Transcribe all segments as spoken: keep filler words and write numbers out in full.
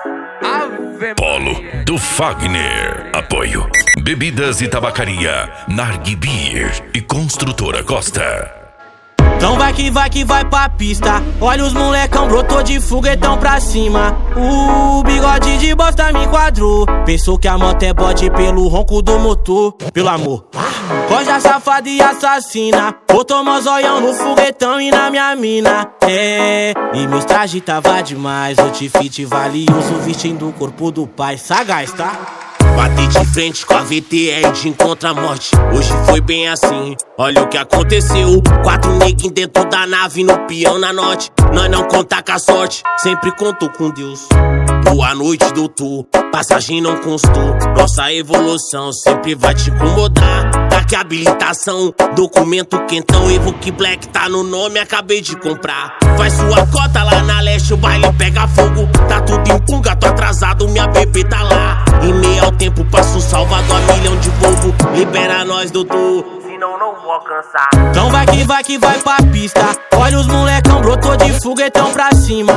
Ave Polo Maria. do Fagner. Apoio: Bebidas e Tabacaria Narg Beer e Construtora Costa. Então vai que vai que vai pra pista. Olha os molecão, brotou de foguetão pra cima. O bigode de bosta me enquadrou. Pensou que a moto é bode pelo ronco do motor. Pelo amor, coja safada e assassina. Botou mozóião no foguetão e na minha mina. É, e meus trajes tava demais. Outfit valioso vestindo o corpo do pai. Sagaz, tá? Bati de frente com a V T R de encontra a morte. Hoje foi bem assim, olha o que aconteceu. Quatro neguinhos dentro da nave, no peão na norte. Nós não contar com a sorte, sempre contou com Deus. Boa noite, doutor, passagem não constou. Nossa evolução sempre vai te incomodar. Daqui a habilitação, documento quentão. Evoque Black tá no nome, acabei de comprar. Faz sua cota lá na leste, o baile pega fogo. Tá tudo em punga, tô atrasado, minha bebê tá lá. Em meio ao tempo passo Salvador a milhão de bobo. Libera nós, doutor, senão não vou alcançar. Então vai que vai que vai pra pista. Olha os molecão, brotou de foguetão pra cima.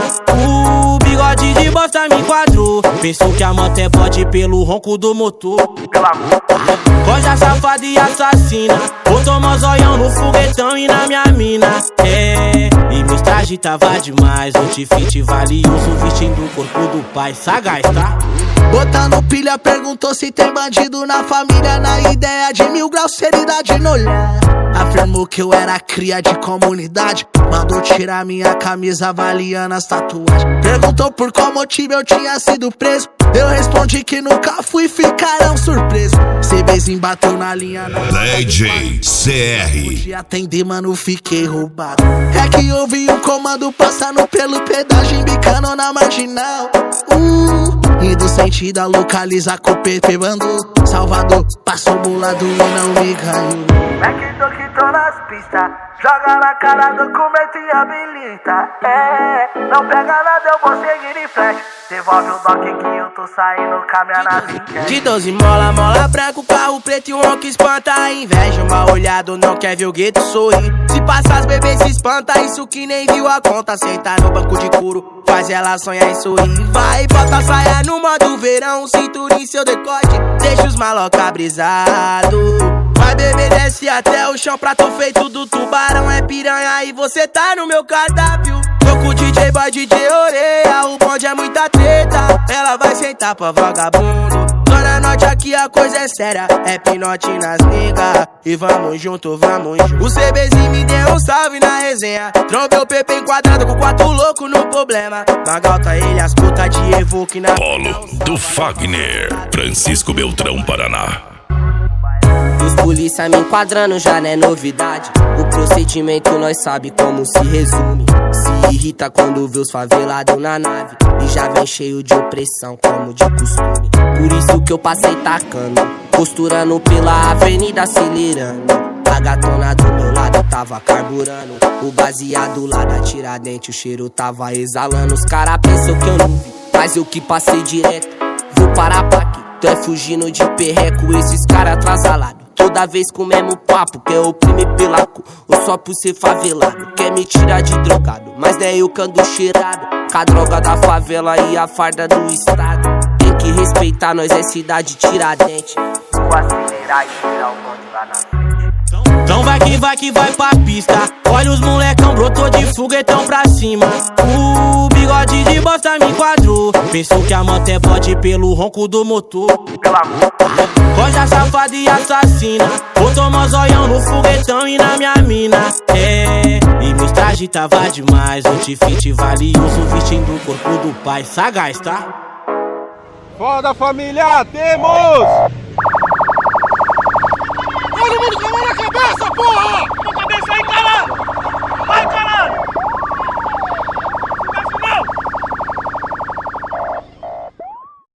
O bigode de bosta me enquadrou. Pensou que a moto é bode pelo ronco do motor. Pelo amor, Coja safada e assassina. Botou mozóião no foguetão e na minha mina. É, e meus trajes tava demais. Outfit valioso vestindo o corpo do pai. Sagaz, tá? Botando pilha, perguntou se tem bandido na família. Na ideia de mil graus, seriedade no olhar. Afirmou que eu era cria de comunidade. Mandou tirar minha camisa avaliando as tatuagens. Perguntou por qual motivo eu tinha sido preso. Eu respondi que nunca fui, ficarão surpresos. CBzinho bateu na linha na D J C R. Pude atender, mano, fiquei roubado. É que ouvi um comando passando pelo pedágio, embicando na marginal. Uh, indo sentido a localizar com o P P Bando. Salvador, passou bolado e não me ganhou. É que tô que tô nas pistas. Joga na cara, documento e habilita. É, não pega nada, eu vou seguir em frente. Devolve o doc que eu tô saindo com a minha nave. De doze mola, mola branco, carro preto e um ronco espanta a inveja. Mal olhado, não quer ver o gueto sorrir. Se passar as bebês se espanta, isso que nem viu a conta. Sentar no banco de couro, faz ela sonhar e sorrir. Vai, bota a saia no modo verão, cintura em seu decote, deixa os maloca brisado. Vai, bebê, desce até o chão, prato feito do tubarão. É piranha e você tá no meu cardápio. Tô com o D J, boy, D J Oreia. O bonde é muita treta, ela vai sentar pra vagabundo. Zona Norte aqui a coisa é séria, é pinote nas niggas. E vamos junto, vamos junto. O CBzinho me deu um salve na resenha. Trombei o P P enquadrado com quatro loucos no problema. Magalta ele, as putas de Evoque na Polo do Fagner. Francisco Beltrão, Paraná. Os polícia me enquadrando já não é novidade. O procedimento nós sabe como se resume. Se irrita quando vê os favelados na nave. E já vem cheio de opressão como de costume. Por isso que eu passei tacando, costurando pela avenida acelerando. A gatona do meu lado tava carburando. O baseado lá da Tiradentes, o cheiro tava exalando. Os cara pensam que eu não vi, mas eu que passei direto. Vou parar pra quê? Tu é fugindo de perreco, esses cara atrasalados. Toda vez com o mesmo papo, quer oprimir pela cor, ou só por ser favelado. Quer me tirar de drogado, mas não é eu que ando cheirado. Com a droga da favela e a farda do estado. Tem que respeitar, nós é cidade Tiradentes. Vou acelerar e tirar o bonde lá na frente. Então vai que vai que vai pra pista. Olha os molecão, brotou de foguetão pra cima. O bigode de bosta me enquadrou. Pensou que a moto é bode pelo ronco do motor. Pelo amor, Coja safada e assassina. Botou mozóião no foguetão e na minha mina. É, e meus trajes tava demais. Outfit valioso vestindo o corpo do pai. Sagaz, tá? Foda, família, temos! Todo mundo com a mão na cabeça, porra!